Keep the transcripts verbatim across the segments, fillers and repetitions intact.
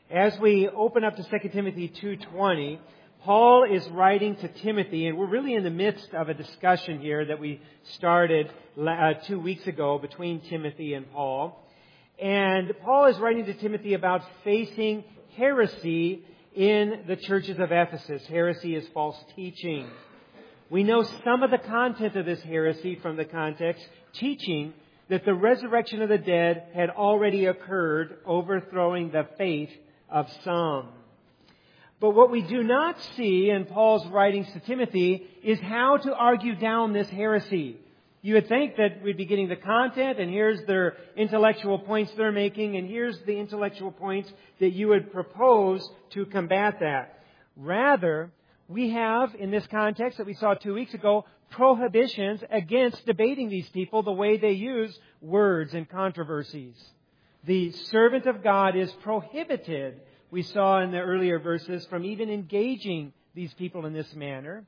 As we open up to Second Timothy two twenty, Paul is writing to Timothy, and we're really in the midst of a discussion here that we started uh, two weeks ago between Timothy and Paul. And Paul is writing to Timothy about facing heresy in the churches of Ephesus. Heresy is false teaching. We know some of the content of this heresy from the context, teaching that the resurrection of the dead had already occurred, overthrowing the faith of some. But what we do not see in Paul's writings to Timothy is how to argue down this heresy. You would think that we'd be getting the content, and here's their intellectual points they're making, and here's the intellectual points that you would propose to combat that. Rather, we have, in this context that we saw two weeks ago, prohibitions against debating these people the way they use words and controversies. The servant of God is prohibited, we saw in the earlier verses, from even engaging these people in this manner.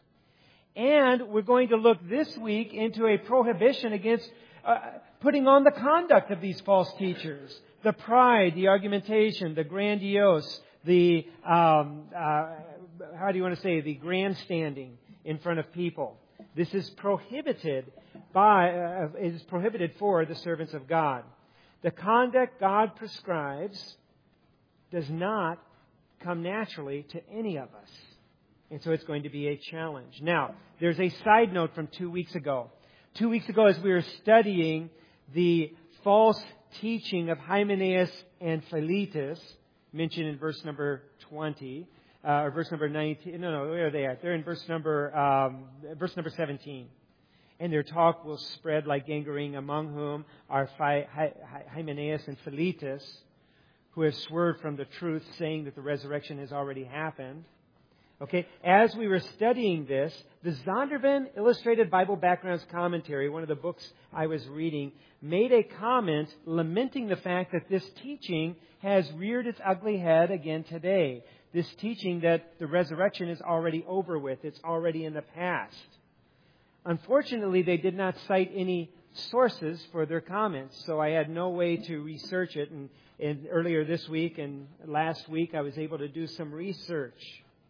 And we're going to look this week into a prohibition against uh, putting on the conduct of these false teachers. The pride, the argumentation, the grandiose, the, um, uh, how do you want to say, the grandstanding in front of people. This is prohibited by, uh, is prohibited for the servants of God. The conduct God prescribes does not come naturally to any of us. And so it's going to be a challenge. Now, there's a side note from two weeks ago. Two weeks ago, as we were studying the false teaching of Hymenaeus and Philetus, mentioned in verse number twenty, uh, or verse number nineteen. No, no, where are they at? They're in verse number um, verse number seventeen. And their talk will spread like gangrene, among whom are Hymenaeus and Philetus, who have swerved from the truth, saying that the resurrection has already happened. Okay, as we were studying this, the Zondervan Illustrated Bible Backgrounds Commentary, one of the books I was reading, made a comment lamenting the fact that this teaching has reared its ugly head again today. This teaching that the resurrection is already over with. It's already in the past. Unfortunately, they did not cite any sources for their comments, so I had no way to research it. And, and earlier this week and last week, I was able to do some research.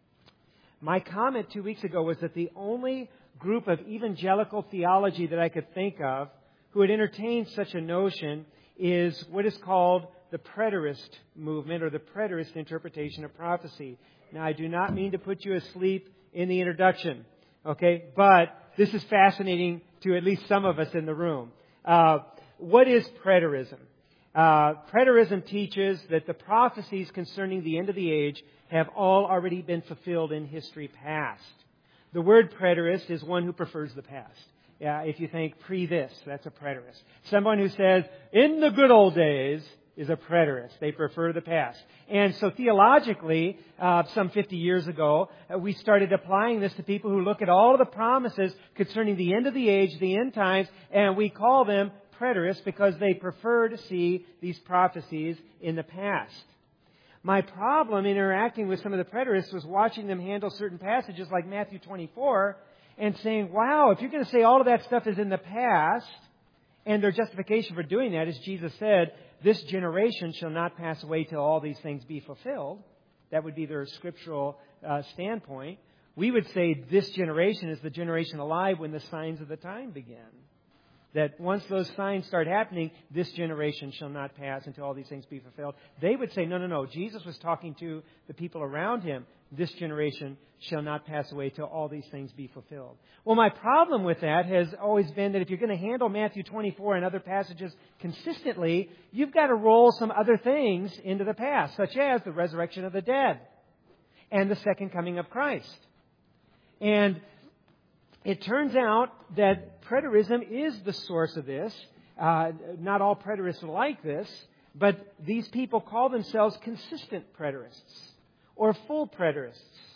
My comment two weeks ago was that the only group of evangelical theology that I could think of who would entertain such a notion is what is called the preterist movement, or the preterist interpretation of prophecy. Now, I do not mean to put you asleep in the introduction, okay? But this is fascinating to at least some of us in the room. Uh, what is preterism? Uh, preterism teaches that the prophecies concerning the end of the age have all already been fulfilled in history past. The word preterist is one who prefers the past. Yeah, if you think pre this, that's a preterist. Someone who says, in the good old days, is a preterist. They prefer the past. And so theologically, uh, some fifty years ago, uh, we started applying this to people who look at all of the promises concerning the end of the age, the end times, and we call them preterists because they prefer to see these prophecies in the past. My problem interacting with some of the preterists was watching them handle certain passages like Matthew twenty-four and saying, wow, if you're going to say all of that stuff is in the past, and their justification for doing that is Jesus said, this generation shall not pass away till all these things be fulfilled. That would be their scriptural uh, standpoint. We would say this generation is the generation alive when the signs of the time begin. That once those signs start happening, this generation shall not pass until all these things be fulfilled. They would say, no, no, no. Jesus was talking to the people around him. This generation shall not pass away till all these things be fulfilled. Well, my problem with that has always been that if you're going to handle Matthew twenty-four and other passages consistently, you've got to roll some other things into the past, such as the resurrection of the dead and the second coming of Christ. And it turns out that preterism is the source of this. Uh, not all preterists are like this, but these people call themselves consistent preterists or full preterists.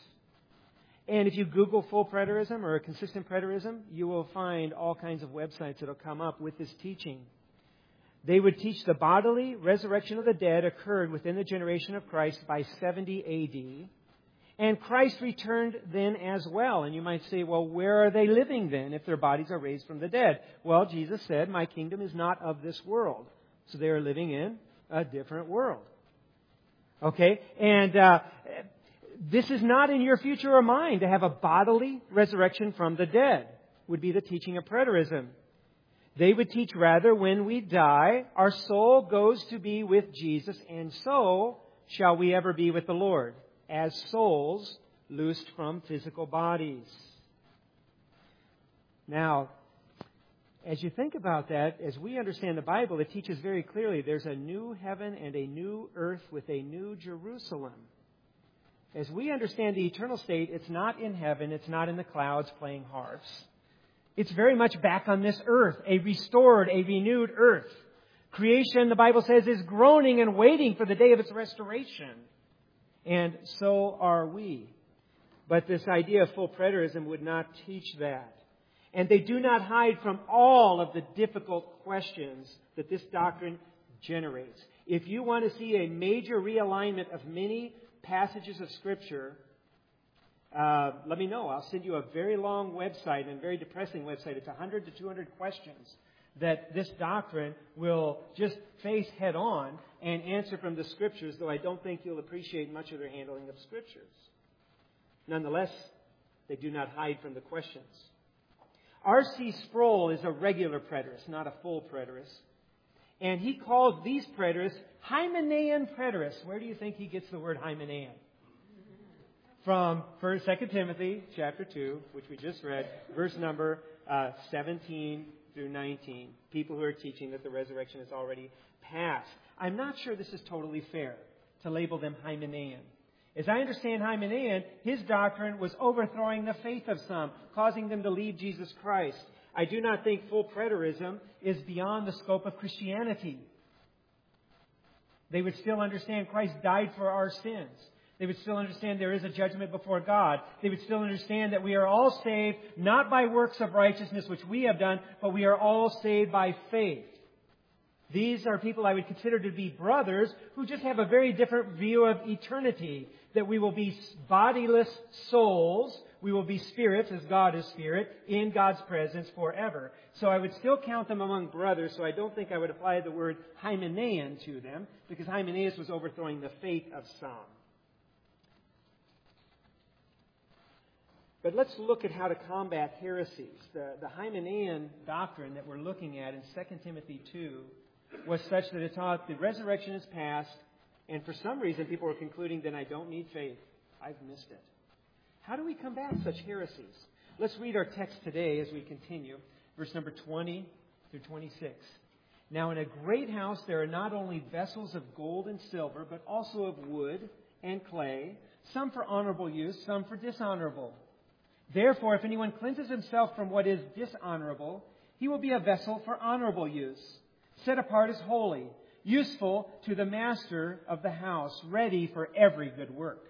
And if you Google full preterism or consistent preterism, you will find all kinds of websites that will come up with this teaching. They would teach the bodily resurrection of the dead occurred within the generation of Christ by seventy A D, and Christ returned then as well. And you might say, well, where are they living then if their bodies are raised from the dead? Well, Jesus said, my kingdom is not of this world. So they are living in a different world. Okay? And uh, this is not in your future or mine to have a bodily resurrection from the dead, would be the teaching of preterism. They would teach rather, when we die, our soul goes to be with Jesus, and so shall we ever be with the Lord, as souls loosed from physical bodies. Now, as you think about that, as we understand the Bible, it teaches very clearly there's a new heaven and a new earth with a new Jerusalem. As we understand the eternal state, it's not in heaven, it's not in the clouds playing harps. It's very much back on this earth, a restored, a renewed earth. Creation, the Bible says, is groaning and waiting for the day of its restoration. And so are we. But this idea of full preterism would not teach that. And they do not hide from all of the difficult questions that this doctrine generates. If you want to see a major realignment of many passages of Scripture, uh, let me know. I'll send you a very long website and very depressing website. It's one hundred to two hundred questions that this doctrine will just face head on and answer from the Scriptures, though I don't think you'll appreciate much of their handling of Scriptures. Nonetheless, they do not hide from the questions. R C Sproul is a regular preterist, not a full preterist. And he calls these preterists Hymenaean preterists. Where do you think he gets the word Hymenaean? From First, Second Timothy chapter two, which we just read, verse number uh, seventeen through nineteen. People who are teaching that the resurrection is already past. I'm not sure this is totally fair to label them Hymenaean. As I understand Hymenaean, his doctrine was overthrowing the faith of some, causing them to leave Jesus Christ. I do not think full preterism is beyond the scope of Christianity. They would still understand Christ died for our sins. They would still understand there is a judgment before God. They would still understand that we are all saved not by works of righteousness which we have done, but we are all saved by faith. These are people I would consider to be brothers who just have a very different view of eternity. That we will be bodiless souls. We will be spirits, as God is spirit, in God's presence forever. So I would still count them among brothers, so I don't think I would apply the word Hymenaean to them, because Hymenaeus was overthrowing the faith of some. But let's look at how to combat heresies. The, the Hymenaean doctrine that we're looking at in Second Timothy two was such that it taught the resurrection is past, and for some reason people were concluding that I don't need faith. I've missed it. How do we combat such heresies? Let's read our text today as we continue. Verse number twenty through twenty-six. Now in a great house there are not only vessels of gold and silver, but also of wood and clay, some for honorable use, some for dishonorable. Therefore, if anyone cleanses himself from what is dishonorable, he will be a vessel for honorable use, set apart as holy, useful to the master of the house, ready for every good work.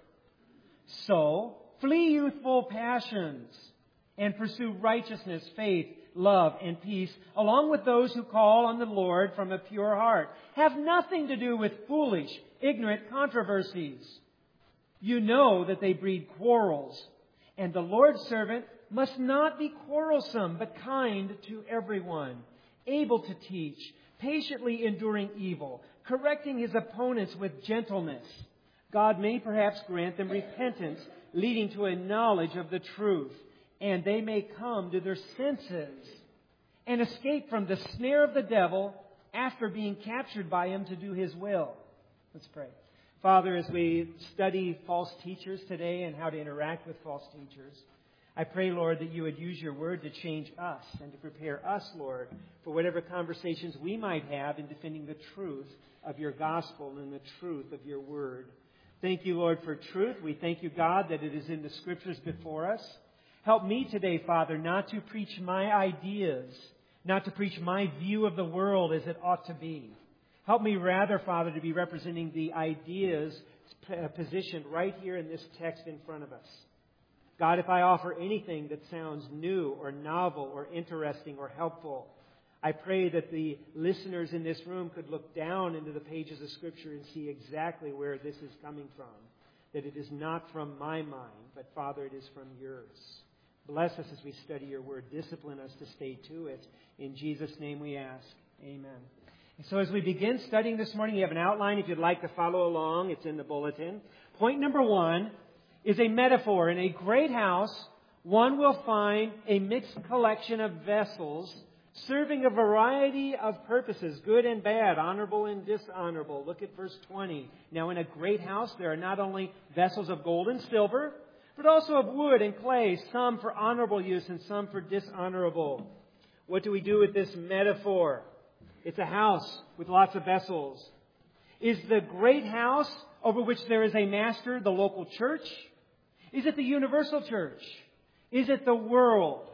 So, flee youthful passions and pursue righteousness, faith, love, and peace, along with those who call on the Lord from a pure heart. Have nothing to do with foolish, ignorant controversies. You know that they breed quarrels. And the Lord's servant must not be quarrelsome, but kind to everyone, able to teach, patiently enduring evil, correcting his opponents with gentleness. God may perhaps grant them repentance, leading to a knowledge of the truth, and they may come to their senses and escape from the snare of the devil after being captured by him to do his will. Let's pray. Father, as we study false teachers today and how to interact with false teachers, I pray, Lord, that you would use your word to change us and to prepare us, Lord, for whatever conversations we might have in defending the truth of your gospel and the truth of your word. Thank you, Lord, for truth. We thank you, God, that it is in the Scriptures before us. Help me today, Father, not to preach my ideas, not to preach my view of the world as it ought to be. Help me rather, Father, to be representing the ideas positioned right here in this text in front of us. God, if I offer anything that sounds new or novel or interesting or helpful, I pray that the listeners in this room could look down into the pages of Scripture and see exactly where this is coming from. That it is not from my mind, but, Father, it is from yours. Bless us as we study your word. Discipline us to stay to it. In Jesus' name we ask. Amen. So as we begin studying this morning, you have an outline if you'd like to follow along. It's in the bulletin. Point number one is a metaphor. In a great house, one will find a mixed collection of vessels serving a variety of purposes, good and bad, honorable and dishonorable. Look at verse twenty. Now, in a great house, there are not only vessels of gold and silver, but also of wood and clay, some for honorable use and some for dishonorable. What do we do with this metaphor? It's a house with lots of vessels. Is the great house over which there is a master the local church? Is it the universal church? Is it the world?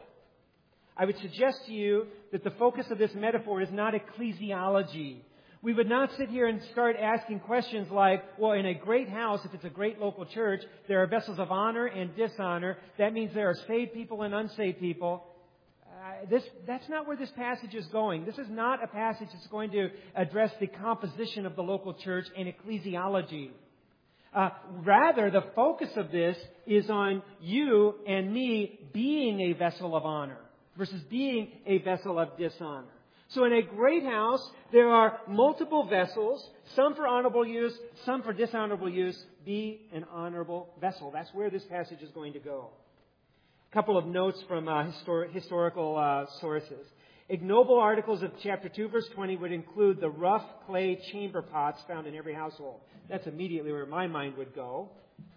I would suggest to you that the focus of this metaphor is not ecclesiology. We would not sit here and start asking questions like, well, in a great house, if it's a great local church, there are vessels of honor and dishonor. That means there are saved people and unsaved people. Uh, this, that's not where this passage is going. This is not a passage that's going to address the composition of the local church and ecclesiology. Uh, rather, the focus of this is on you and me being a vessel of honor versus being a vessel of dishonor. So in a great house, there are multiple vessels, some for honorable use, some for dishonorable use. Be an honorable vessel. That's where this passage is going to go. A couple of notes from uh, histor- historical uh, sources. Ignoble articles of chapter two, verse twenty would include the rough clay chamber pots found in every household. That's immediately where my mind would go.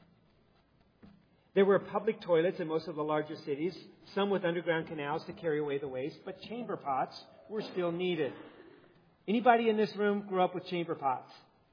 There were public toilets in most of the larger cities, some with underground canals to carry away the waste, but chamber pots were still needed. Anybody in this room grew up with chamber pots?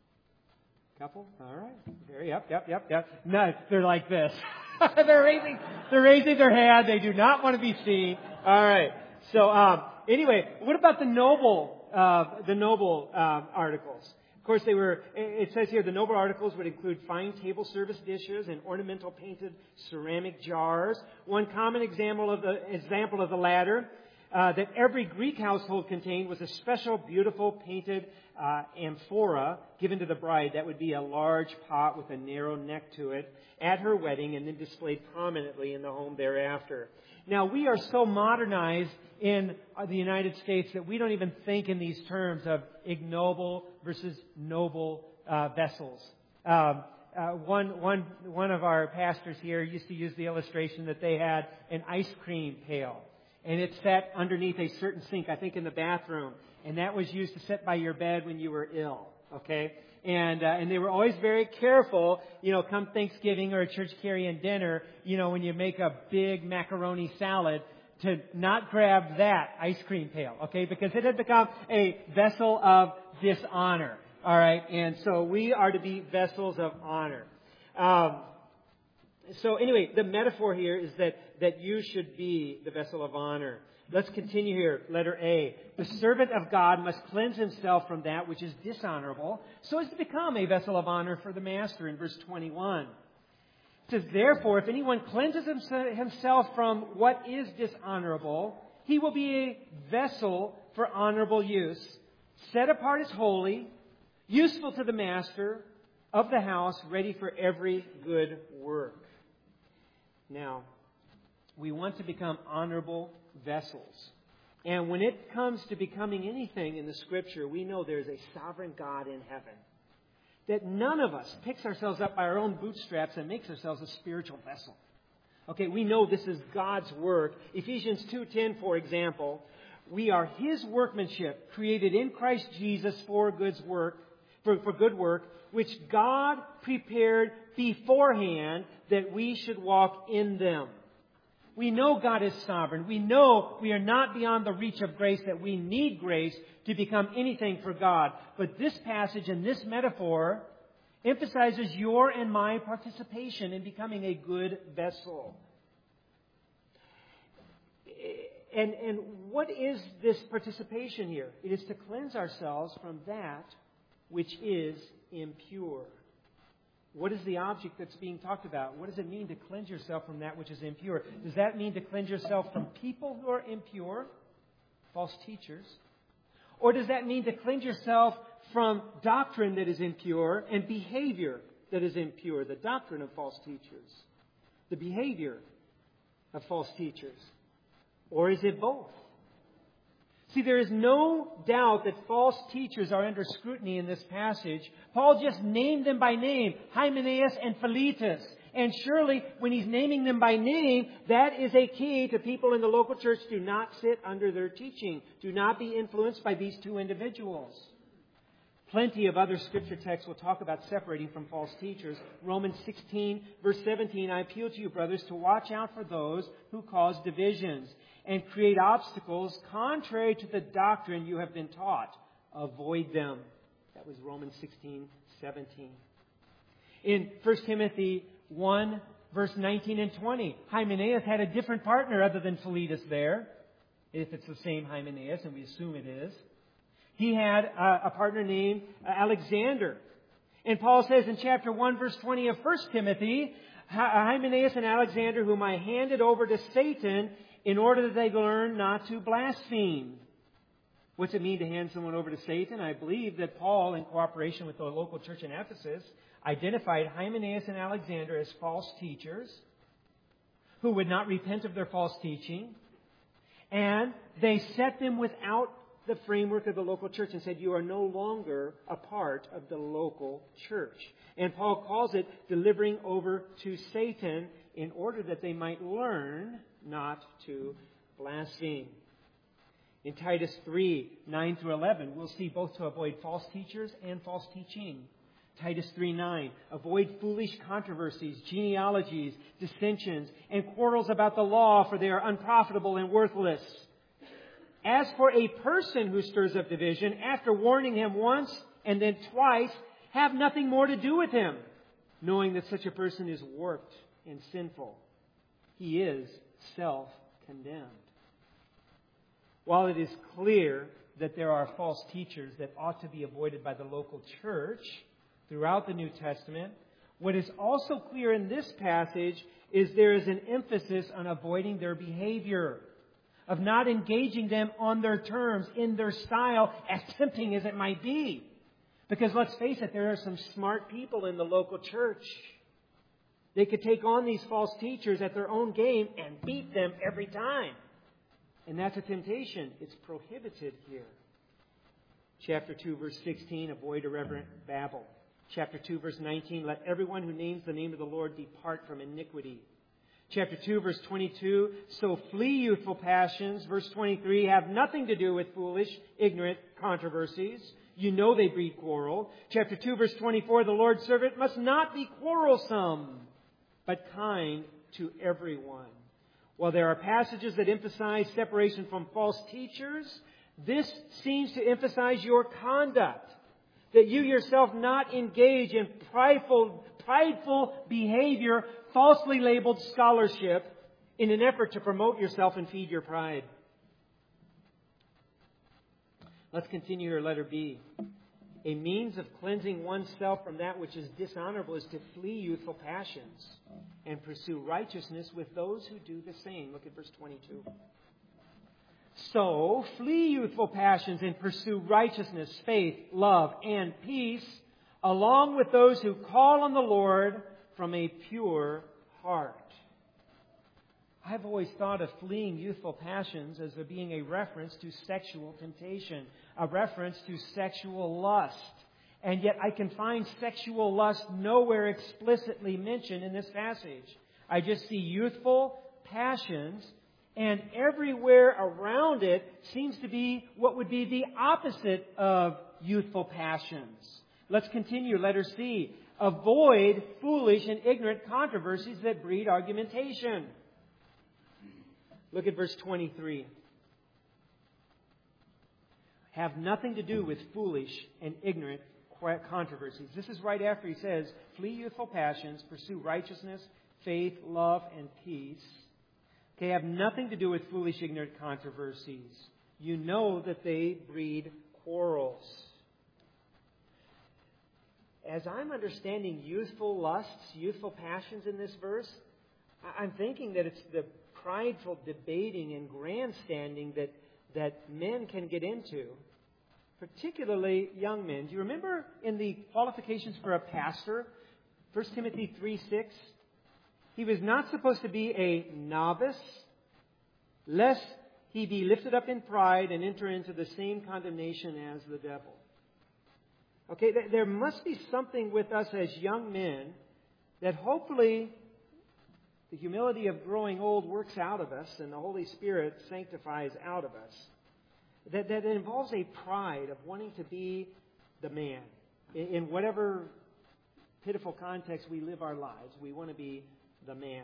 Couple? All right. Very, yep, yep, yep, yep. No, they're like this. they're raising, they're raising their hand. They do not want to be seen. All right. So, um, anyway, what about the noble, uh, the noble um, articles? Of course, they were. It says here the noble articles would include fine table service dishes and ornamental painted ceramic jars. One common example of the example of the latter uh, that every Greek household contained was a special, beautiful painted uh, amphora given to the bride. That would be a large pot with a narrow neck to it at her wedding, and then displayed prominently in the home thereafter. Now, we are so modernized in the United States that we don't even think in these terms of ignoble versus noble uh, vessels. Um, uh, one, one, one of our pastors here used to use the illustration that they had an ice cream pail, and it sat underneath a certain sink, I think in the bathroom, and that was used to sit by your bed when you were ill, okay? And uh, and they were always very careful, you know, come Thanksgiving or a church carry-in dinner, you know, when you make a big macaroni salad, to not grab that ice cream pail, okay? Because it had become a vessel of dishonor, all right? And so we are to be vessels of honor. Um, so anyway, the metaphor here is that, that you should be the vessel of honor. Let's continue here. Letter A. The servant of God must cleanse himself from that which is dishonorable, so as to become a vessel of honor for the master in verse twenty-one. It says, therefore, if anyone cleanses himself from what is dishonorable, he will be a vessel for honorable use, set apart as holy, useful to the master of the house, ready for every good work. Now, we want to become honorable vessels. And when it comes to becoming anything in the Scripture, we know there's a sovereign God in heaven. That none of us picks ourselves up by our own bootstraps and makes ourselves a spiritual vessel. Okay, we know this is God's work. Ephesians two ten, for example, we are His workmanship, created in Christ Jesus for good work, for, for good work, which God prepared beforehand that we should walk in them. We know God is sovereign. We know we are not beyond the reach of grace, that we need grace to become anything for God. But this passage and this metaphor emphasizes your and my participation in becoming a good vessel. And, and what is this participation here? It is to cleanse ourselves from that which is impure. What is the object that's being talked about? What does it mean to cleanse yourself from that which is impure? Does that mean to cleanse yourself from people who are impure, false teachers? Or does that mean to cleanse yourself from doctrine that is impure and behavior that is impure? The doctrine of false teachers, the behavior of false teachers. Or is it both? See, there is no doubt that false teachers are under scrutiny in this passage. Paul just named them by name, Hymenaeus and Philetus. And surely, when he's naming them by name, that is a key to people in the local church. Do not sit under their teaching. Do not be influenced by these two individuals. Plenty of other scripture texts will talk about separating from false teachers. Romans sixteen, verse seventeen, I appeal to you, brothers, to watch out for those who cause divisions and create obstacles contrary to the doctrine you have been taught. Avoid them. That was Romans sixteen, seventeen. In First Timothy one, verse nineteen and twenty, Hymenaeus had a different partner other than Philetus there, if it's the same Hymenaeus, and we assume it is. He had a, a partner named Alexander. And Paul says in chapter one, verse twenty of First Timothy, Hymenaeus and Alexander, whom I handed over to Satan in order that they learn not to blaspheme. What's it mean to hand someone over to Satan? I believe that Paul, in cooperation with the local church in Ephesus, identified Hymenaeus and Alexander as false teachers who would not repent of their false teaching. And they set them without the framework of the local church and said, you are no longer a part of the local church. And Paul calls it delivering over to Satan in order that they might learn not to blaspheme. In Titus three, nine through eleven, we'll see both to avoid false teachers and false teaching. Titus three nine, avoid foolish controversies, genealogies, dissensions, and quarrels about the law, for they are unprofitable and worthless. As for a person who stirs up division, after warning him once and then twice, have nothing more to do with him, knowing that such a person is warped and sinful. He is self-condemned. While it is clear that there are false teachers that ought to be avoided by the local church throughout the New Testament, what is also clear in this passage is there is an emphasis on avoiding their behavior, of not engaging them on their terms, in their style, as tempting as it might be. Because let's face it, there are some smart people in the local church. They could take on these false teachers at their own game and beat them every time. And that's a temptation. It's prohibited here. Chapter two, verse sixteen, avoid irreverent babble. Chapter two, verse nineteen, let everyone who names the name of the Lord depart from iniquity. Chapter two, verse twenty-two, so flee youthful passions. Verse twenty-three, have nothing to do with foolish, ignorant controversies. You know they breed quarrel. Chapter two, verse twenty-four, the Lord's servant must not be quarrelsome, but kind to everyone. While there are passages that emphasize separation from false teachers, this seems to emphasize your conduct. That you yourself not engage in prideful, prideful behavior, falsely labeled scholarship, in an effort to promote yourself and feed your pride. Let's continue here, letter B. A means of cleansing oneself from that which is dishonorable is to flee youthful passions and pursue righteousness with those who do the same. Look at verse twenty-two. So, flee youthful passions and pursue righteousness, faith, love, and peace, along with those who call on the Lord from a pure heart. I've always thought of fleeing youthful passions as there being a reference to sexual temptation, a reference to sexual lust. And yet I can find sexual lust nowhere explicitly mentioned in this passage. I just see youthful passions, and everywhere around it seems to be what would be the opposite of youthful passions. Let's continue. Letter C. Avoid foolish and ignorant controversies that breed argumentation. Look at verse twenty-three. Have nothing to do with foolish and ignorant controversies. This is right after he says, flee youthful passions, pursue righteousness, faith, love, and peace. Okay, have nothing to do with foolish, ignorant controversies. You know that they breed quarrels. As I'm understanding youthful lusts, youthful passions in this verse, I'm thinking that it's the prideful debating and grandstanding that, that men can get into, particularly young men. Do you remember in the qualifications for a pastor, First Timothy three six? He was not supposed to be a novice, lest he be lifted up in pride and enter into the same condemnation as the devil. Okay, there must be something with us as young men that hopefully the humility of growing old works out of us and the Holy Spirit sanctifies out of us. That, that involves a pride of wanting to be the man. In, in whatever pitiful context we live our lives, we want to be the man.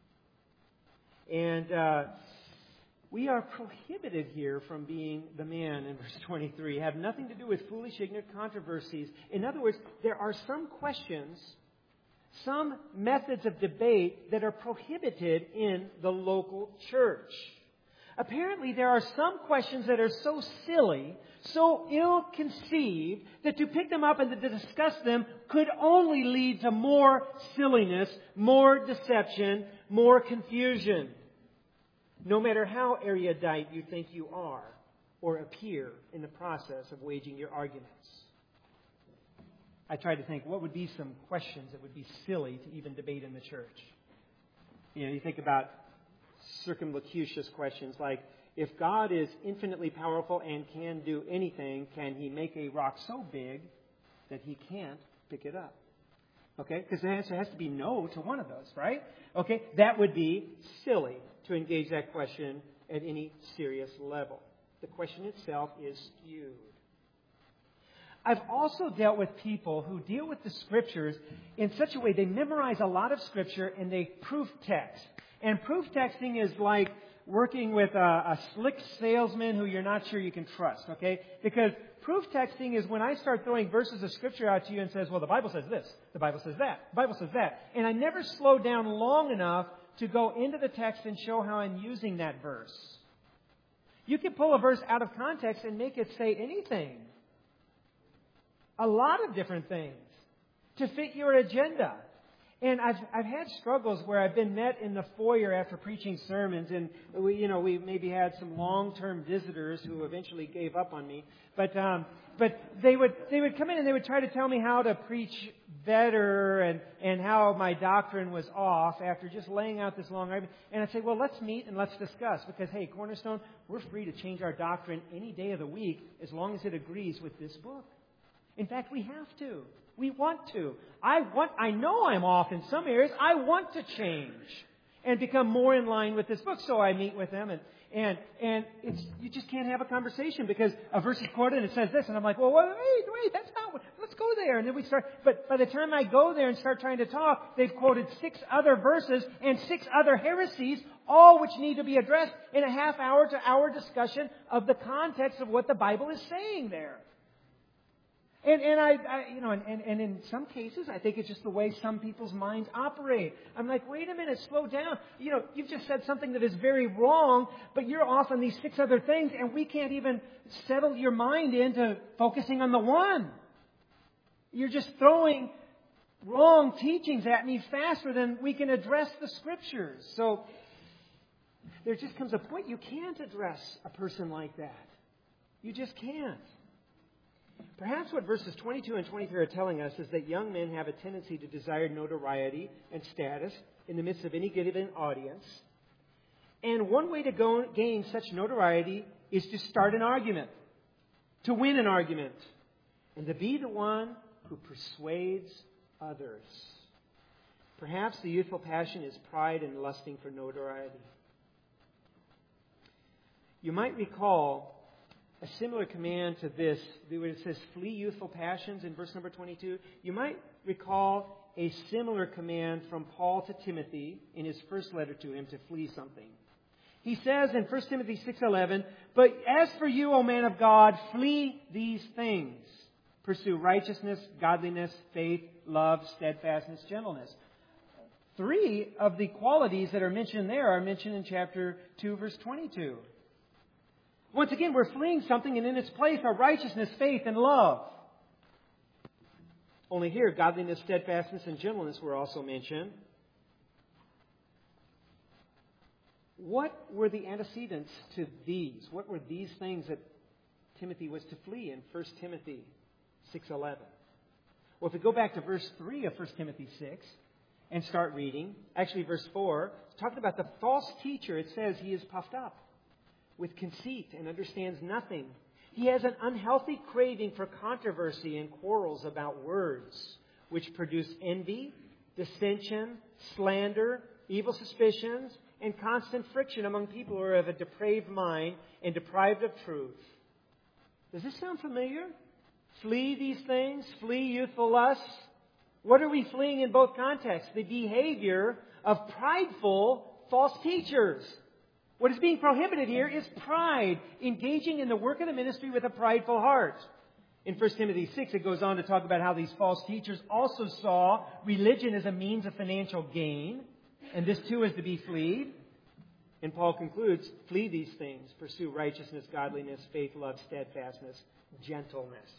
And uh, we are prohibited here from being the man in verse twenty-three. Have nothing to do with foolish, ignorant controversies. In other words, there are some questions, some methods of debate that are prohibited in the local church. Apparently, there are some questions that are so silly, so ill-conceived, that to pick them up and to discuss them could only lead to more silliness, more deception, more confusion. No matter how erudite you think you are or appear in the process of waging your arguments. I tried to think, what would be some questions that would be silly to even debate in the church? You know, you think about circumlocucious questions like, if God is infinitely powerful and can do anything, can He make a rock so big that He can't pick it up? Okay? Because the answer has to be no to one of those, right? Okay? That would be silly to engage that question at any serious level. The question itself is skewed. I've also dealt with people who deal with the Scriptures in such a way they memorize a lot of Scripture and they proof text. And proof texting is like working with a, a slick salesman who you're not sure you can trust, okay? Because proof texting is when I start throwing verses of Scripture out to you and says, well, the Bible says this, the Bible says that, the Bible says that. And I never slow down long enough to go into the text and show how I'm using that verse. You can pull a verse out of context and make it say anything. A lot of different things to fit your agenda. And I've I've had struggles where I've been met in the foyer after preaching sermons, and we you know we maybe had some long-term visitors who eventually gave up on me. But um, but they would they would come in and they would try to tell me how to preach better and and how my doctrine was off after just laying out this long argument. And I'd say, well, let's meet and let's discuss, because hey, Cornerstone, we're free to change our doctrine any day of the week as long as it agrees with this book. In fact, we have to. We want to. I want. I know I'm off in some areas. I want to change and become more in line with this book. So I meet with them, and and and it's you just can't have a conversation because a verse is quoted and it says this, and I'm like, well, wait, wait, that's not what. Let's go there, and then we start. But by the time I go there and start trying to talk, they've quoted six other verses and six other heresies, all which need to be addressed in a half hour to hour discussion of the context of what the Bible is saying there. And, and I, I, you know, and, and, and in some cases, I think it's just the way some people's minds operate. I'm like, wait a minute, slow down. You know, you've just said something that is very wrong, but you're off on these six other things, and we can't even settle your mind into focusing on the one. You're just throwing wrong teachings at me faster than we can address the Scriptures. So there just comes a point you can't address a person like that. You just can't. Perhaps what verses twenty-two and twenty-three are telling us is that young men have a tendency to desire notoriety and status in the midst of any given audience. And one way to go gain such notoriety is to start an argument, to win an argument, and to be the one who persuades others. Perhaps the youthful passion is pride and lusting for notoriety. You might recall a similar command to this, where it says, flee youthful passions in verse number twenty-two. You might recall a similar command from Paul to Timothy in his first letter to him to flee something. He says in First Timothy six eleven, but as for you, O man of God, flee these things. Pursue righteousness, godliness, faith, love, steadfastness, gentleness. Three of the qualities that are mentioned there are mentioned in chapter two, verse twenty-two. Once again, we're fleeing something, and in its place are righteousness, faith, and love. Only here, godliness, steadfastness, and gentleness were also mentioned. What were the antecedents to these? What were these things that Timothy was to flee in First Timothy six eleven? Well, if we go back to verse three of First Timothy six and start reading, actually verse four, it's talking about the false teacher. It says he is puffed up. with conceit and understands nothing. He has an unhealthy craving for controversy and quarrels about words, which produce envy, dissension, slander, evil suspicions, and constant friction among people who are of a depraved mind and deprived of truth. Does this sound familiar? Flee these things. Flee youthful lusts. What are we fleeing in both contexts? The behavior of prideful false teachers. What is being prohibited here is pride, engaging in the work of the ministry with a prideful heart. In First Timothy six, it goes on to talk about how these false teachers also saw religion as a means of financial gain, and this too is to be fleed. And Paul concludes, flee these things, pursue righteousness, godliness, faith, love, steadfastness, gentleness.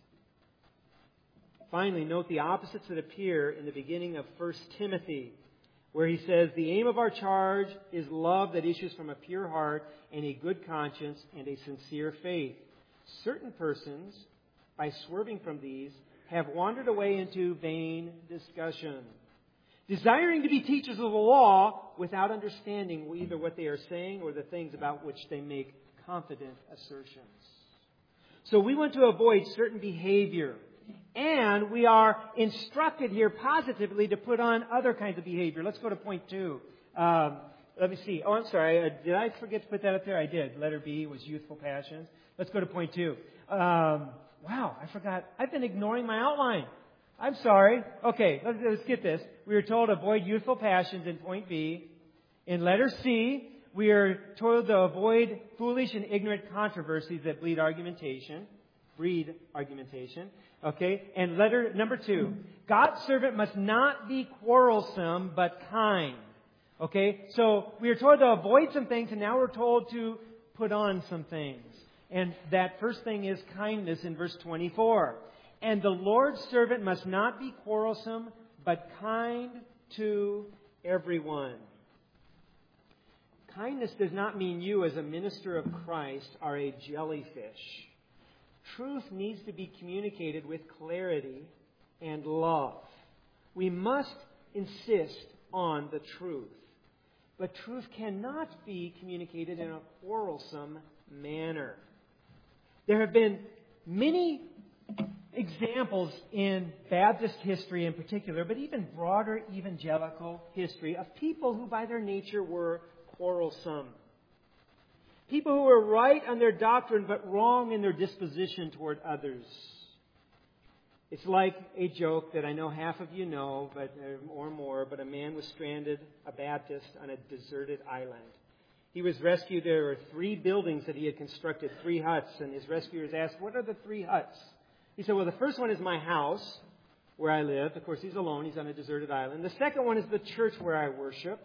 Finally, note the opposites that appear in the beginning of First Timothy, where he says, the aim of our charge is love that issues from a pure heart and a good conscience and a sincere faith. Certain persons, by swerving from these, have wandered away into vain discussion, desiring to be teachers of the law without understanding either what they are saying or the things about which they make confident assertions. So we want to avoid certain behavior. And we are instructed here positively to put on other kinds of behavior. Let's go to point two. Um, let me see. Oh, I'm sorry. Uh, did I forget to put that up there? I did. Letter B was youthful passions. Let's go to point two. Um, wow, I forgot. I've been ignoring my outline. I'm sorry. Okay, let's, let's get this. We were told to avoid youthful passions in point B. In letter C, we are told to avoid foolish and ignorant controversies that bleed argumentation. Breed argumentation. Okay, and letter number two, God's servant must not be quarrelsome but kind. Okay, so we are told to avoid some things, and now we're told to put on some things. And that first thing is kindness in verse twenty-four. And the Lord's servant must not be quarrelsome but kind to everyone. Kindness does not mean you as a minister of Christ are a jellyfish. Truth needs to be communicated with clarity and love. We must insist on the truth. But truth cannot be communicated in a quarrelsome manner. There have been many examples in Baptist history in particular, but even broader evangelical history, of people who by their nature were quarrelsome. People who were right on their doctrine but wrong in their disposition toward others. It's like a joke that I know half of you know, but or more, but a man was stranded, a Baptist, on a deserted island. He was rescued. There were three buildings that he had constructed, three huts, and his rescuers asked, what are the three huts? He said, well, the first one is my house, where I live. Of course, he's alone. He's on a deserted island. The second one is the church where I worshiped.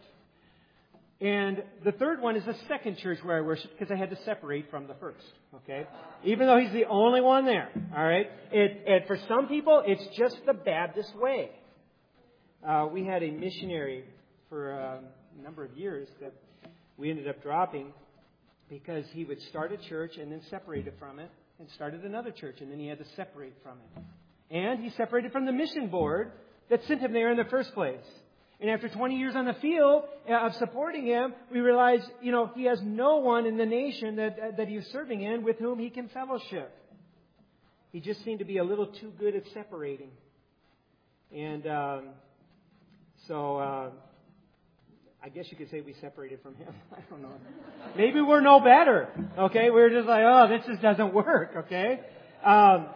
And the third one is the second church where I worship, because I had to separate from the first. Okay? Even though he's the only one there. All right? It, it, for some people, it's just the Baptist way. Uh, we had a missionary for a number of years that we ended up dropping because he would start a church and then separate from it, and started another church, and then he had to separate from it. And he separated from the mission board that sent him there in the first place. And after twenty years on the field of supporting him, we realized, you know, he has no one in the nation that that he's serving in with whom he can fellowship. He just seemed to be a little too good at separating. And um, so uh, I guess you could say we separated from him. I don't know. Maybe we're no better. Okay, we're just like, oh, this just doesn't work. Okay. Um,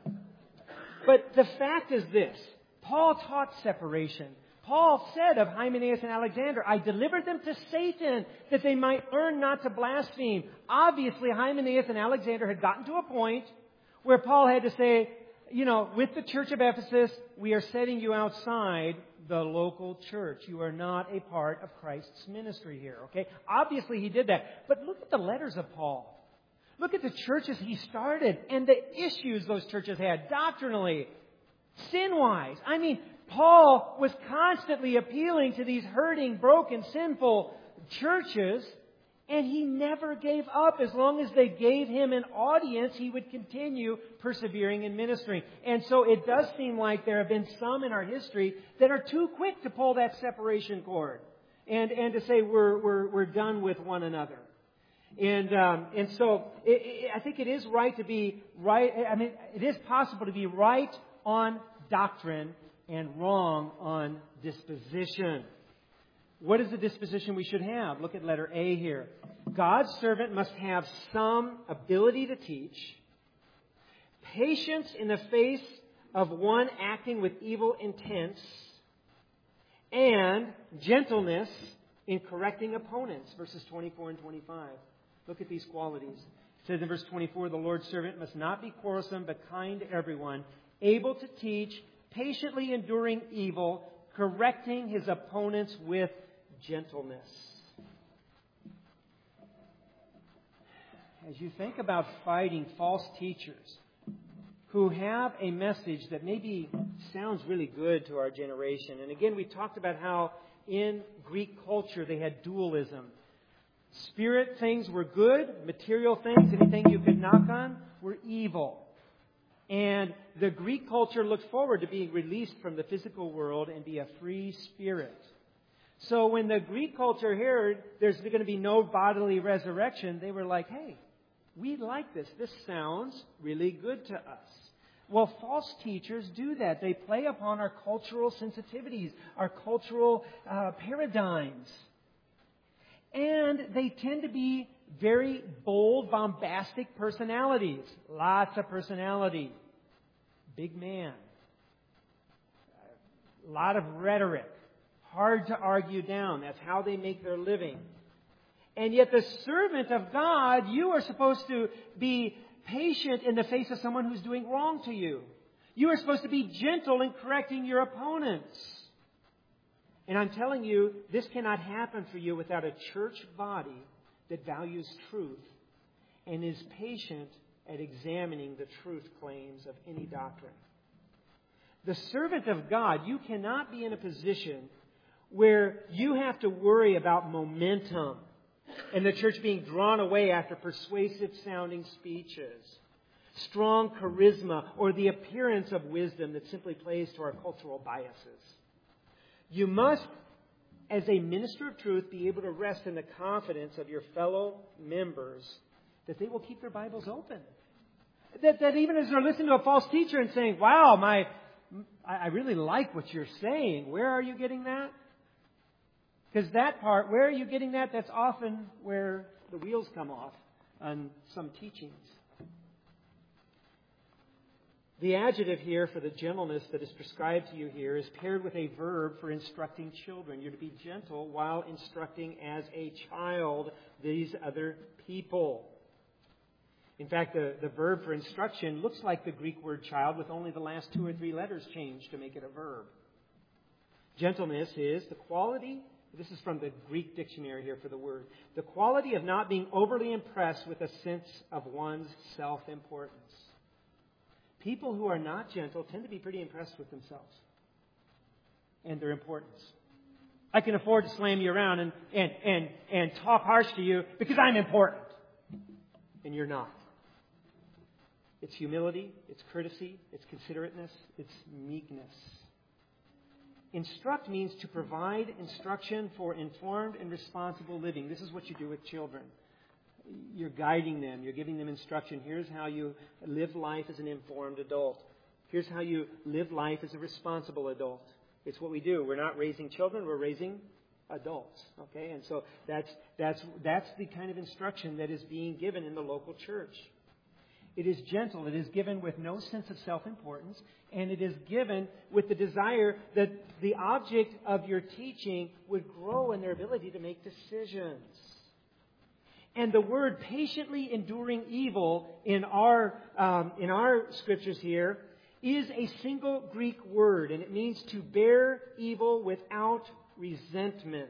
but the fact is this: Paul taught separation. Paul said of Hymenaeus and Alexander, I delivered them to Satan that they might learn not to blaspheme. Obviously, Hymenaeus and Alexander had gotten to a point where Paul had to say, you know, with the church of Ephesus, we are setting you outside the local church. You are not a part of Christ's ministry here, okay? Obviously, he did that. But look at the letters of Paul. Look at the churches he started and the issues those churches had doctrinally, sin-wise. I mean, Paul was constantly appealing to these hurting, broken, sinful churches, and he never gave up. As long as they gave him an audience, he would continue persevering in ministry. And so it does seem like there have been some in our history that are too quick to pull that separation cord and, and to say we're, we're, we're done with one another. And um, and so it, it, I think it is right to be right. I mean, it is possible to be right on doctrine and wrong on disposition. What is the disposition we should have? Look at letter A here. God's servant must have some ability to teach, patience in the face of one acting with evil intents, and gentleness in correcting opponents. Verses twenty-four and twenty-five. Look at these qualities. It says in verse twenty-four, the Lord's servant must not be quarrelsome, but kind to everyone, able to teach, patiently enduring evil, correcting his opponents with gentleness. As you think about fighting false teachers who have a message that maybe sounds really good to our generation. And again, we talked about how in Greek culture they had dualism. Spirit things were good, material things, anything you could knock on, were evil. And the Greek culture looked forward to being released from the physical world and be a free spirit. So when the Greek culture heard there's going to be no bodily resurrection, they were like, hey, we like this. This sounds really good to us. Well, false teachers do that. They play upon our cultural sensitivities, our cultural uh, paradigms. And they tend to be very bold, bombastic personalities. Lots of personality. Big man. A lot of rhetoric. Hard to argue down. That's how they make their living. And yet the servant of God, you are supposed to be patient in the face of someone who's doing wrong to you. You are supposed to be gentle in correcting your opponents. And I'm telling you, this cannot happen for you without a church body that values truth and is patient at examining the truth claims of any doctrine. The servant of God, you cannot be in a position where you have to worry about momentum and the church being drawn away after persuasive sounding speeches, strong charisma, or the appearance of wisdom that simply plays to our cultural biases. You must, as a minister of truth, be able to rest in the confidence of your fellow members that they will keep their Bibles open. That, that even as they're listening to a false teacher and saying, wow, my, I really like what you're saying. Where are you getting that? Because that part, where are you getting that? That's often where the wheels come off on some teachings. The adjective here for the gentleness that is prescribed to you here is paired with a verb for instructing children. You're to be gentle while instructing as a child these other people. In fact, the, the verb for instruction looks like the Greek word child with only the last two or three letters changed to make it a verb. Gentleness is the quality, this is from the Greek dictionary here for the word, the quality of not being overly impressed with a sense of one's self-importance. People who are not gentle tend to be pretty impressed with themselves and their importance. I can afford to slam you around and, and, and, and talk harsh to you because I'm important. And you're not. It's humility, it's courtesy, it's considerateness, it's meekness. Instruct means to provide instruction for informed and responsible living. This is what you do with children. You're guiding them. You're giving them instruction. Here's how you live life as an informed adult. Here's how you live life as a responsible adult. It's what we do. We're not raising children. We're raising adults. Okay? And so that's that's that's the kind of instruction that is being given in the local church. It is gentle. It is given with no sense of self-importance. And it is given with the desire that the object of your teaching would grow in their ability to make decisions. And the word patiently enduring evil in our um, in our scriptures here is a single Greek word, and it means to bear evil without resentment.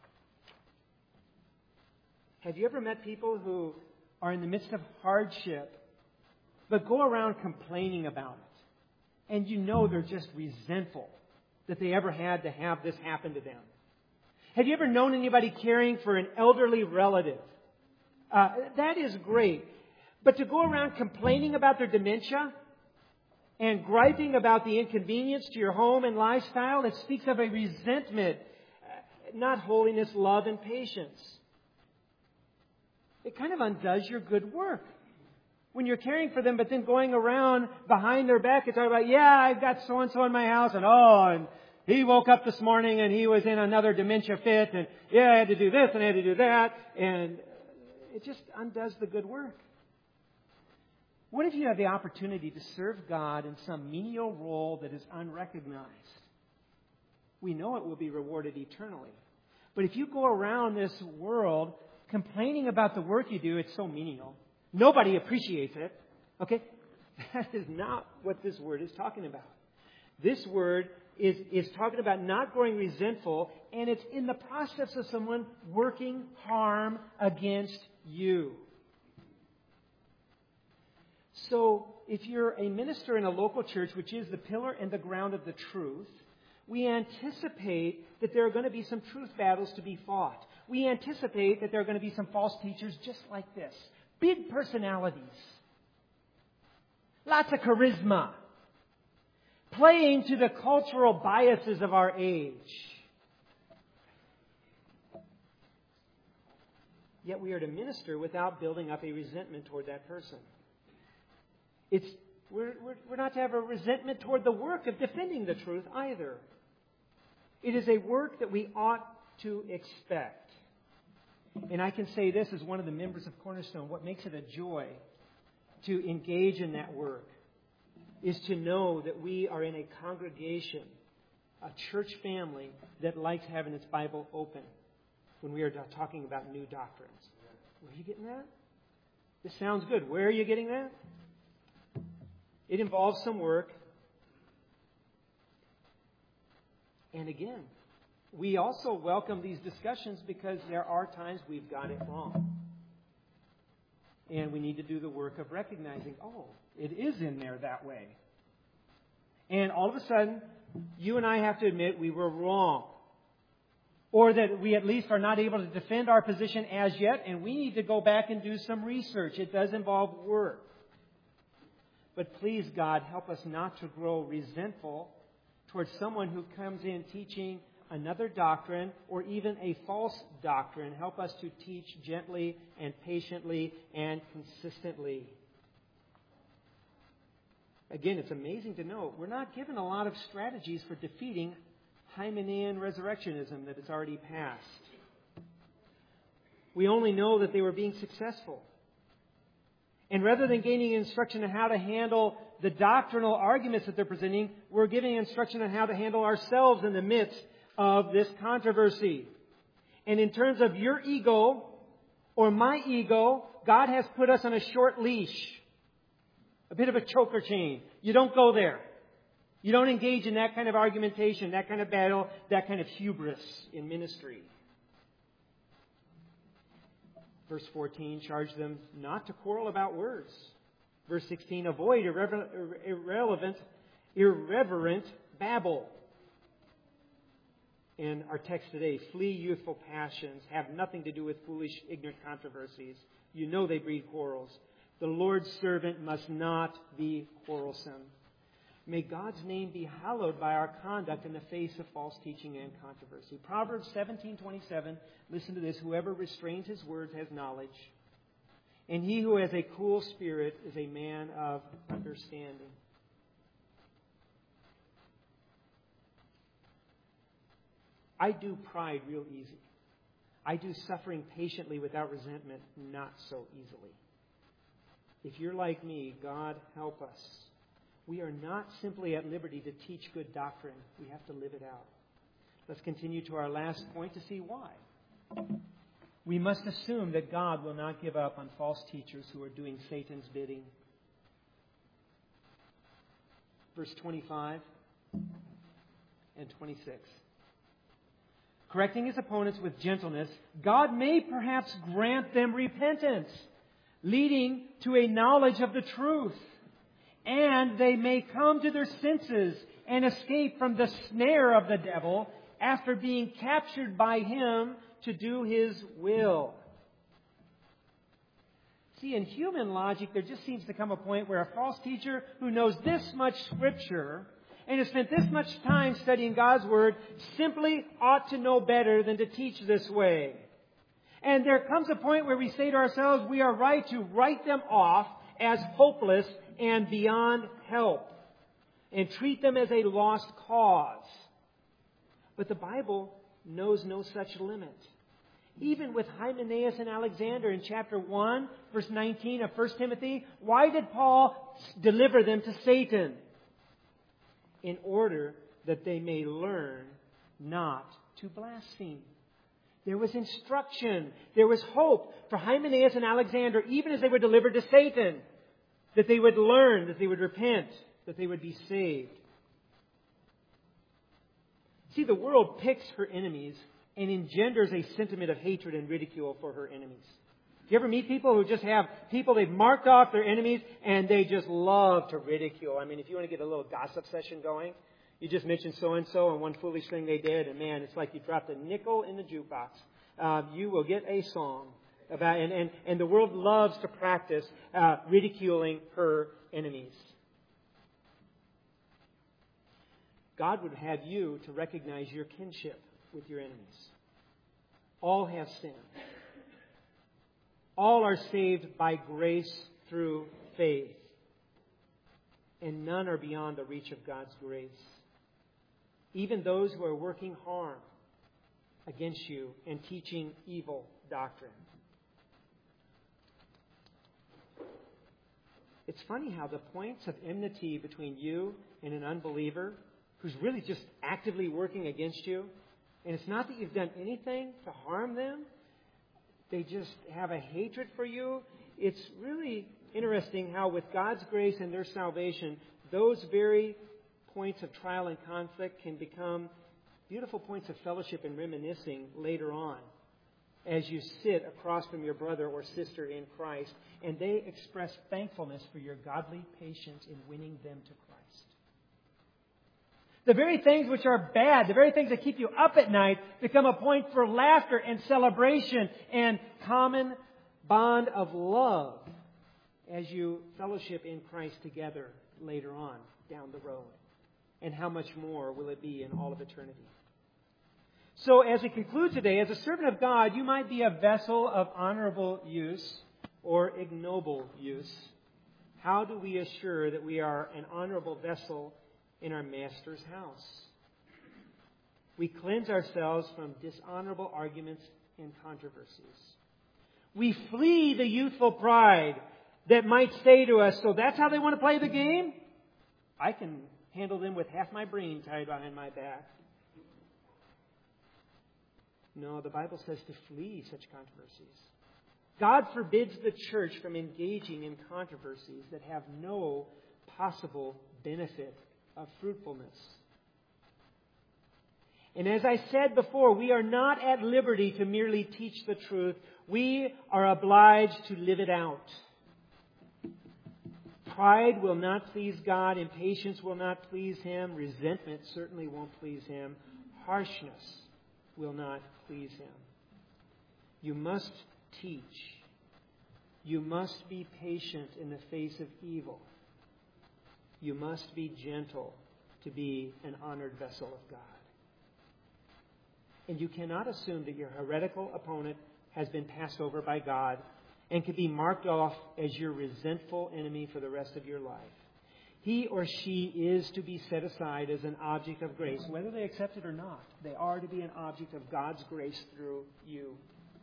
Have you ever met people who are in the midst of hardship, but go around complaining about it? And you know they're just resentful that they ever had to have this happen to them. Have you ever known anybody caring for an elderly relative? Uh, that is great. But to go around complaining about their dementia and griping about the inconvenience to your home and lifestyle, it speaks of a resentment, not holiness, love, and patience. It kind of undoes your good work. When you're caring for them, but then going around behind their back and talking about, yeah, I've got so-and-so in my house, and oh, and he woke up this morning and he was in another dementia fit, and yeah, I had to do this and I had to do that, and it just undoes the good work. What if you have the opportunity to serve God in some menial role that is unrecognized? We know it will be rewarded eternally. But if you go around this world complaining about the work you do, it's so menial. Nobody appreciates it. Okay? That is not what this word is talking about. This word is, is talking about not growing resentful, and it's in the process of someone working harm against you. So, if you're a minister in a local church, which is the pillar and the ground of the truth, we anticipate that there are going to be some truth battles to be fought. We anticipate that there are going to be some false teachers just like this. Big personalities. Lots of charisma. Playing to the cultural biases of our age. Yet we are to minister without building up a resentment toward that person. It's we're, we're, we're not to have a resentment toward the work of defending the truth either. It is a work that we ought to expect. And I can say this as one of the members of Cornerstone, what makes it a joy to engage in that work is to know that we are in a congregation, a church family that likes having its Bible open when we are talking about new doctrines. Where are you getting that? This sounds good. Where are you getting that? It involves some work. And again, we also welcome these discussions because there are times we've got it wrong. And we need to do the work of recognizing, oh, it is in there that way. And all of a sudden, you and I have to admit we were wrong. Or that we at least are not able to defend our position as yet, and we need to go back and do some research. It does involve work. But please, God, help us not to grow resentful towards someone who comes in teaching another doctrine or even a false doctrine. Help us to teach gently and patiently and consistently. Again, it's amazing to note we're not given a lot of strategies for defeating Hymenaean resurrectionism that has already passed. We only know that they were being successful. And rather than gaining instruction on how to handle the doctrinal arguments that they're presenting, we're giving instruction on how to handle ourselves in the midst of this controversy. And in terms of your ego or my ego, God has put us on a short leash. A bit of a choker chain. You don't go there. You don't engage in that kind of argumentation, that kind of battle, that kind of hubris in ministry. Verse fourteen, charge them not to quarrel about words. Verse sixteen, avoid irrever- irrelevant, irreverent babble. And our text today, flee youthful passions, have nothing to do with foolish, ignorant controversies. You know they breed quarrels. The Lord's servant must not be quarrelsome. May God's name be hallowed by our conduct in the face of false teaching and controversy. Proverbs seventeen twenty-seven, listen to this. Whoever restrains his words has knowledge, and he who has a cool spirit is a man of understanding. I do pride real easy. I do suffering patiently without resentment not so easily. If you're like me, God help us. We are not simply at liberty to teach good doctrine. We have to live it out. Let's continue to our last point to see why. We must assume that God will not give up on false teachers who are doing Satan's bidding. Verse twenty-five and twenty-six. Correcting his opponents with gentleness, God may perhaps grant them repentance, leading to a knowledge of the truth. And they may come to their senses and escape from the snare of the devil after being captured by him to do his will. See, in human logic, there just seems to come a point where a false teacher who knows this much Scripture and has spent this much time studying God's Word simply ought to know better than to teach this way. And there comes a point where we say to ourselves, we are right to write them off as hopeless and beyond help, and treat them as a lost cause. But the Bible knows no such limit. Even with Hymenaeus and Alexander in chapter one, verse nineteen of First Timothy, why did Paul deliver them to Satan? In order that they may learn not to blaspheme. There was instruction. There was hope for Hymenaeus and Alexander, even as they were delivered to Satan, that they would learn, that they would repent, that they would be saved. See, the world picks her enemies and engenders a sentiment of hatred and ridicule for her enemies. Do you ever meet people who just have people they've marked off their enemies and they just love to ridicule? I mean, if you want to get a little gossip session going, you just mention so-and-so and one foolish thing they did, and man, it's like you dropped a nickel in the jukebox. Uh, you will get a song about, and, and, and the world loves to practice uh, ridiculing her enemies. God would have you to recognize your kinship with your enemies. All have sinned. All are saved by grace through faith. And none are beyond the reach of God's grace. Even those who are working harm against you and teaching evil doctrine. It's funny how the points of enmity between you and an unbeliever who's really just actively working against you, and it's not that you've done anything to harm them, they just have a hatred for you. It's really interesting how with God's grace and their salvation, those very points of trial and conflict can become beautiful points of fellowship and reminiscing later on as you sit across from your brother or sister in Christ, and they express thankfulness for your godly patience in winning them to Christ. The very things which are bad, the very things that keep you up at night, become a point for laughter and celebration and common bond of love as you fellowship in Christ together later on down the road. And how much more will it be in all of eternity? So as we conclude today, as a servant of God, you might be a vessel of honorable use or ignoble use. How do we assure that we are an honorable vessel in our Master's house? We cleanse ourselves from dishonorable arguments and controversies. We flee the youthful pride that might say to us, so that's how they want to play the game? I can handle them with half my brain tied behind my back. No, the Bible says to flee such controversies. God forbids the church from engaging in controversies that have no possible benefit of fruitfulness. And as I said before, we are not at liberty to merely teach the truth. We are obliged to live it out. Pride will not please God. Impatience will not please Him. Resentment certainly won't please Him. Harshness will not please Him. You must teach. You must be patient in the face of evil. You must be gentle to be an honored vessel of God. And you cannot assume that your heretical opponent has been passed over by God and can be marked off as your resentful enemy for the rest of your life. He or she is to be set aside as an object of grace. Whether they accept it or not, they are to be an object of God's grace through you,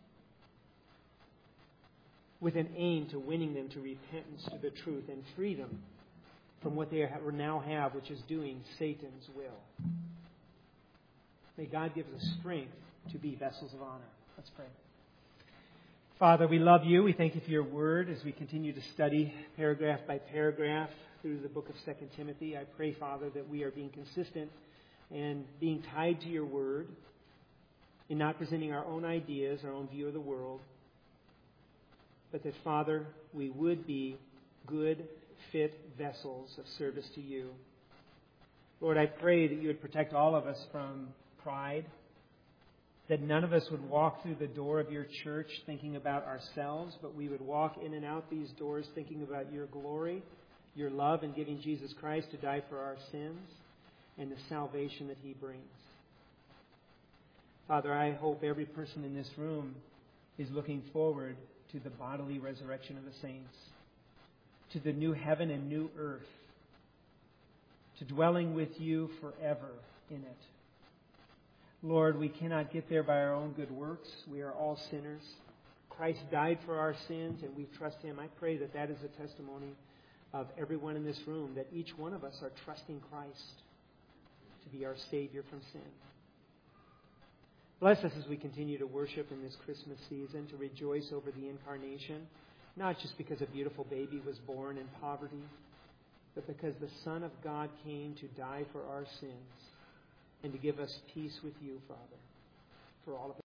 with an aim to winning them to repentance, to the truth, and freedom from what they now have, which is doing Satan's will. May God give us strength to be vessels of honor. Let's pray. Father, we love you. We thank you for your word as we continue to study paragraph by paragraph through the book of Second Timothy. I pray, Father, that we are being consistent and being tied to your word in not presenting our own ideas, our own view of the world, but that, Father, we would be good, fit vessels of service to you. Lord, I pray that you would protect all of us from pride, that none of us would walk through the door of your church thinking about ourselves, but we would walk in and out these doors thinking about your glory, your love in giving Jesus Christ to die for our sins, and the salvation that He brings. Father, I hope every person in this room is looking forward to the bodily resurrection of the saints, to the new heaven and new earth, to dwelling with you forever in it. Lord, we cannot get there by our own good works. We are all sinners. Christ died for our sins, and we trust Him. I pray that that is a testimony of everyone in this room, that each one of us are trusting Christ to be our Savior from sin. Bless us as we continue to worship in this Christmas season, to rejoice over the incarnation, not just because a beautiful baby was born in poverty, but because the Son of God came to die for our sins and to give us peace with you, Father, for all of us.